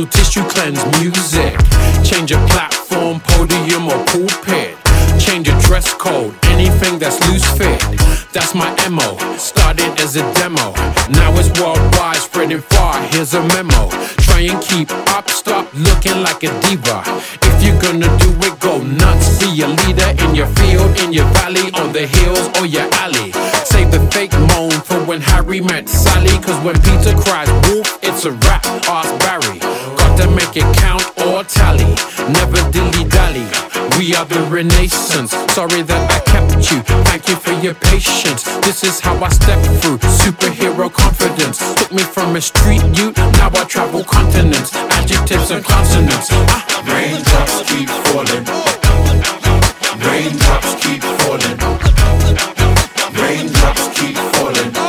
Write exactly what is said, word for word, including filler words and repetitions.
muscle tissue cleanse music. Change a platform, podium or pulpit. Change a dress code, anything that's loose fit. That's my M O, started as a demo. Now it's worldwide, spreading far, here's a memo. Try and keep up, stop looking like a diva. If you're gonna do it, go nuts. Be a leader in your field, in your valley, on the hills or your alley. Save the fake moan for when Harry met Sally. Cause when Peter cries wolf, it's a rap, ask Barry. Got to make it count or tally, never dilly-dally. We are the Renaissance, sorry that I kept you. Thank you for your patience, this is how I step through. Superhero confidence, took me from a street youth. Now I travel continents, adjectives and consonants. ah. Raindrops keep falling. Raindrops keep falling. Raindrops keep falling.